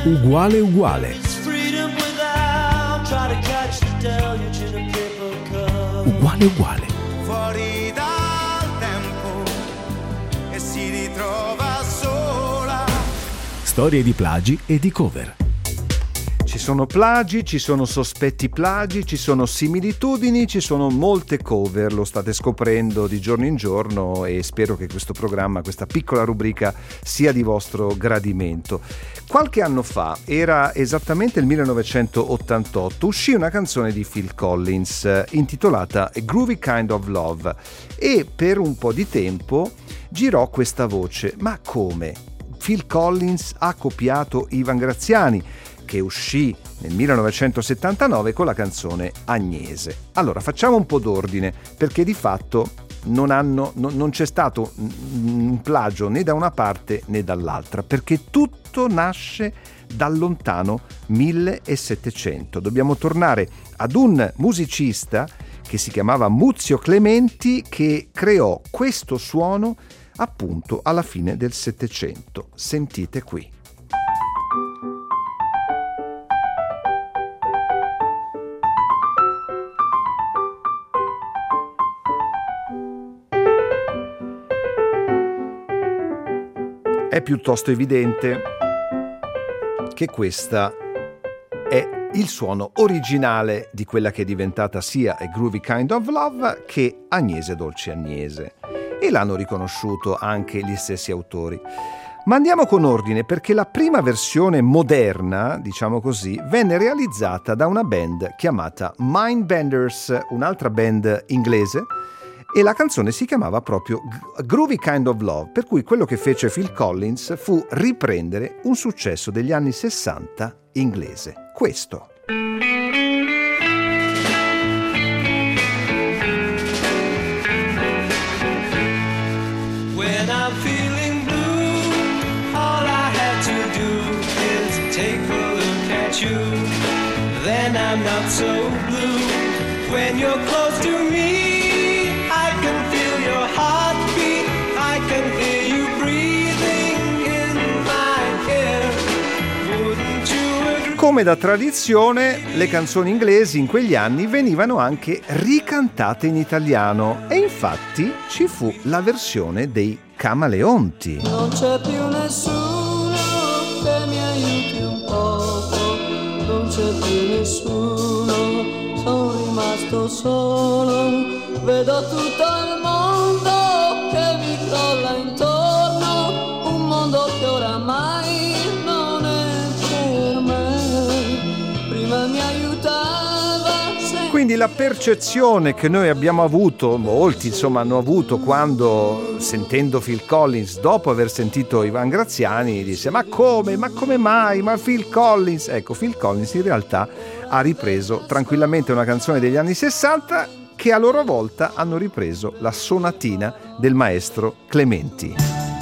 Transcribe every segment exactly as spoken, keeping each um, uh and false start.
Uguale uguale. Uguale uguale. Fuori dal tempo e si ritrova sola. Storie di plagi e di cover. Ci sono plagi, ci sono sospetti plagi, ci sono similitudini, ci sono molte cover, lo state scoprendo di giorno in giorno e spero che questo programma, questa piccola rubrica sia di vostro gradimento. Qualche anno fa, era esattamente il millenovecentottantotto, uscì una canzone di Phil Collins eh, intitolata A Groovy Kind of Love e per un po' di tempo girò questa voce: ma come? Phil Collins ha copiato Ivan Graziani, che uscì nel millenovecentosettantanove con la canzone Agnese. Allora facciamo un po' d'ordine, perché di fatto non, hanno, no, non c'è stato un plagio né da una parte né dall'altra, perché tutto nasce dal lontano millesettecento. Dobbiamo tornare ad un musicista che si chiamava Muzio Clementi, che creò questo suono appunto alla fine del Settecento. Sentite qui. È piuttosto evidente che questa è il suono originale di quella che è diventata sia A Groovy Kind of Love che Agnese Dolce Agnese, e l'hanno riconosciuto anche gli stessi autori. Ma andiamo con ordine, perché la prima versione moderna, diciamo così, venne realizzata da una band chiamata Mindbenders, un'altra band inglese, e la canzone si chiamava proprio Groovy Kind of Love, per cui quello che fece Phil Collins fu riprendere un successo degli anni sessanta inglese. Questo. When I'm feeling blue, all I have to do is take a look at you. Then I'm not so blue. When you're close to me, come da tradizione, le canzoni inglesi in quegli anni venivano anche ricantate in italiano e infatti ci fu la versione dei Camaleonti. Non c'è più nessuno che mi aiuti un poco, non c'è più nessuno, sono rimasto solo, vedo tutto il mondo che mi crolla intorno, un mondo che oramai non è per me, prima mi aiutava se... Quindi la percezione che noi abbiamo avuto, molti insomma hanno avuto, quando sentendo Phil Collins, dopo aver sentito Ivan Graziani, disse ma come, ma come mai, ma Phil Collins? Ecco, Phil Collins in realtà ha ripreso tranquillamente una canzone degli anni sessanta che a loro volta hanno ripreso la sonatina del maestro Clementi.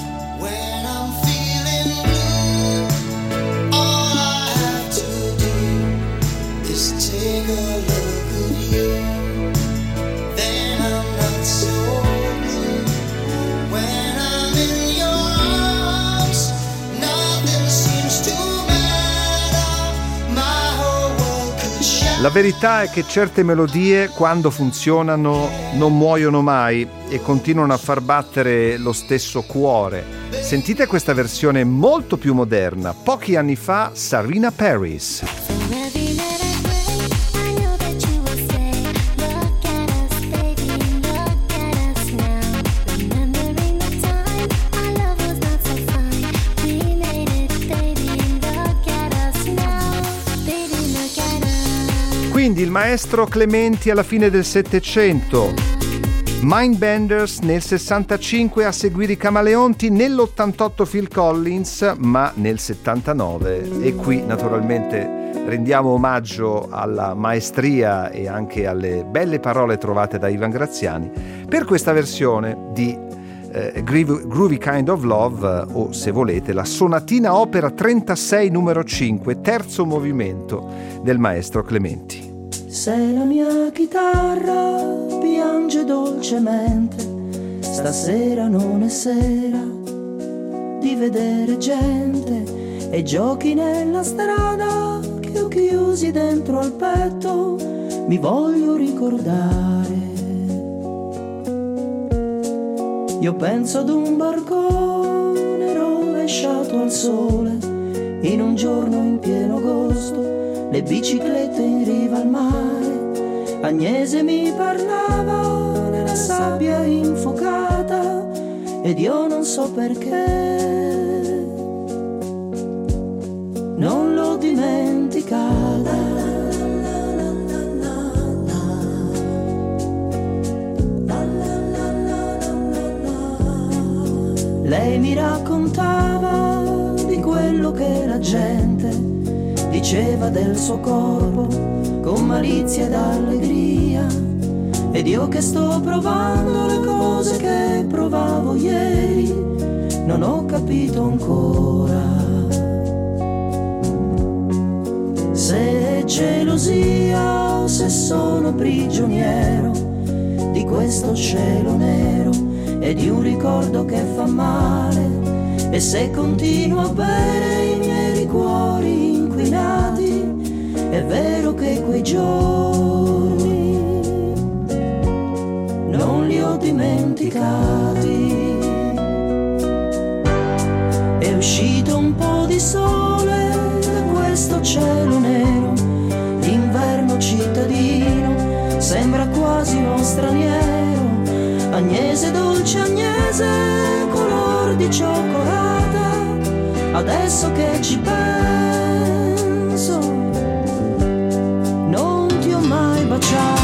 La verità è che certe melodie, quando funzionano, non muoiono mai e continuano a far battere lo stesso cuore. Sentite questa versione molto più moderna, pochi anni fa, Sarina Paris. Quindi il maestro Clementi alla fine del Settecento, Mindbenders nel sessantacinque a seguire i Camaleonti, nell'ottantotto Phil Collins, ma nel settantanove, e qui naturalmente rendiamo omaggio alla maestria e anche alle belle parole trovate da Ivan Graziani per questa versione di eh, Groovy Kind of Love, o se volete la sonatina opera trentasei numero cinque, terzo movimento del maestro Clementi. Se la mia chitarra piange dolcemente, stasera non è sera di vedere gente e giochi nella strada che ho chiusi dentro al petto, mi voglio ricordare. Io penso ad un barcone rovesciato al sole, in un giorno in pieno agosto, le biciclette in riva al mare. Agnese mi parlava nella sabbia infuocata ed io non so perché non l'ho dimenticata. Lei mi raccontava di quello che la gente diceva del suo corpo con malizia ed allegria, ed io che sto provando le cose che provavo ieri non ho capito ancora se è gelosia o se sono prigioniero di questo cielo nero e di un ricordo che fa male, e se continuo a bere i miei liquori inquinati, è vero che quei giorni non li ho dimenticati. È uscito un po' di sole da questo cielo nero, l'inverno cittadino sembra quasi uno straniero. Agnese, dolce Agnese, color di cioccolata, adesso che ci penso, non ti ho mai baciata.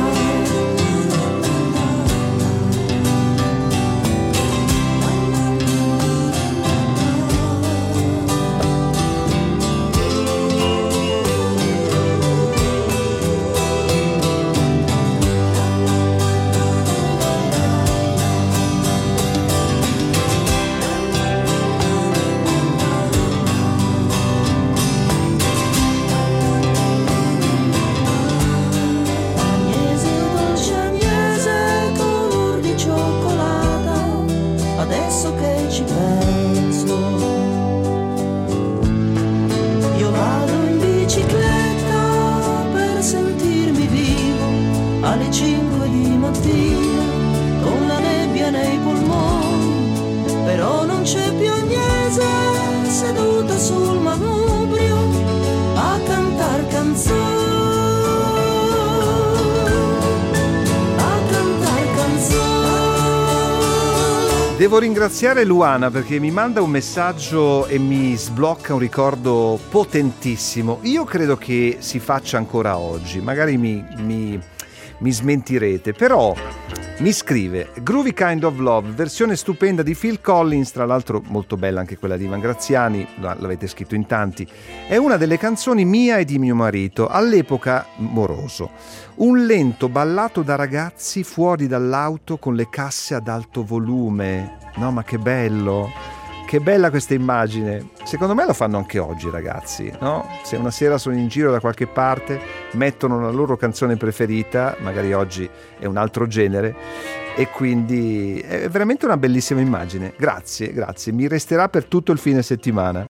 Devo ringraziare Luana perché mi manda un messaggio e mi sblocca un ricordo potentissimo. Io credo che si faccia ancora oggi, magari mi, mi, mi smentirete, però mi scrive: Groovy Kind of Love, versione stupenda di Phil Collins, tra l'altro molto bella anche quella di Ivan Graziani, l'avete scritto in tanti, è una delle canzoni mia e di mio marito, all'epoca moroso. Un lento ballato da ragazzi fuori dall'auto con le casse ad alto volume. No, ma che bello, che bella questa immagine. Secondo me lo fanno anche oggi, ragazzi, no? Se una sera sono in giro da qualche parte, mettono la loro canzone preferita, magari oggi è un altro genere, e quindi è veramente una bellissima immagine. Grazie, grazie, mi resterà per tutto il fine settimana.